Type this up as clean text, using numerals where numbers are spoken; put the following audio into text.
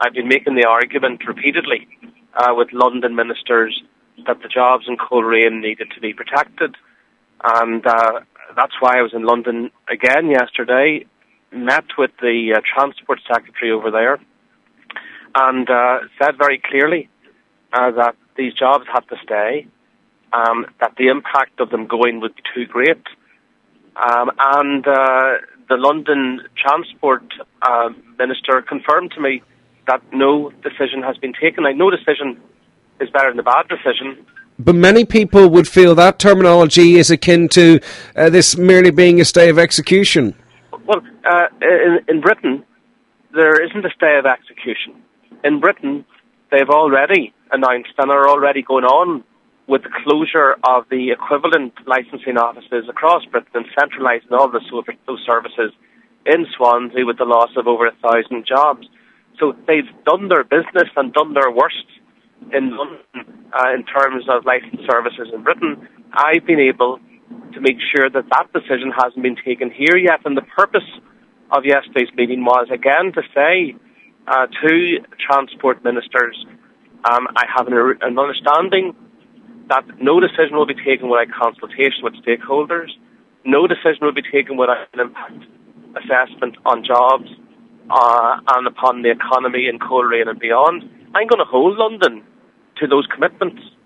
I've been making the argument repeatedly with London ministers that the jobs in Coleraine needed to be protected. And that's why I was in London again yesterday, met with the Transport Secretary over there, and said very clearly that these jobs have to stay, that the impact of them going would be too great. And the London Transport Minister confirmed to me that no decision has been taken. No decision is better than a bad decision. But many people would feel that terminology is akin to this merely being a stay of execution. Well, in Britain, there isn't a stay of execution. In Britain, they've already announced and are already going on with the closure of the equivalent licensing offices across Britain and centralising all those services in Swansea with the loss of over 1,000 jobs. So they've done their business and done their worst in London in terms of licensed services in Britain. I've been able to make sure that that decision hasn't been taken here yet, and the purpose of yesterday's meeting was again to say to transport ministers, I have an understanding that no decision will be taken without consultation with stakeholders, no decision will be taken without an impact assessment on jobs and upon the economy in Coleraine and beyond. I'm going to hold London to those commitments.